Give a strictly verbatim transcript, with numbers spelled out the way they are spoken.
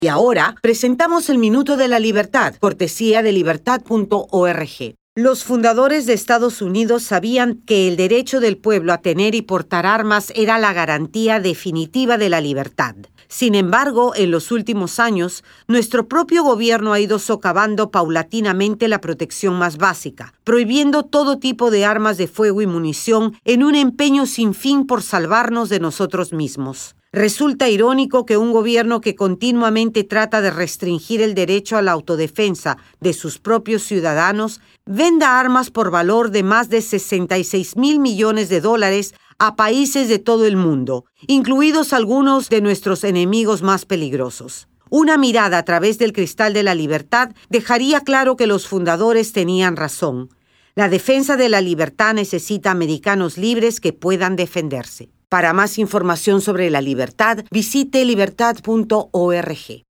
Y ahora presentamos el Minuto de la Libertad, cortesía de libertad punto org. Los fundadores de Estados Unidos sabían que el derecho del pueblo a tener y portar armas era la garantía definitiva de la libertad. Sin embargo, en los últimos años, nuestro propio gobierno ha ido socavando paulatinamente la protección más básica, prohibiendo todo tipo de armas de fuego y munición en un empeño sin fin por salvarnos de nosotros mismos. Resulta irónico que un gobierno que continuamente trata de restringir el derecho a la autodefensa de sus propios ciudadanos venda armas por valor de más de sesenta y seis mil millones de dólares a países de todo el mundo, incluidos algunos de nuestros enemigos más peligrosos. Una mirada a través del cristal de la libertad dejaría claro que los fundadores tenían razón. La defensa de la libertad necesita americanos libres que puedan defenderse. Para más información sobre la libertad, visite libertad punto org.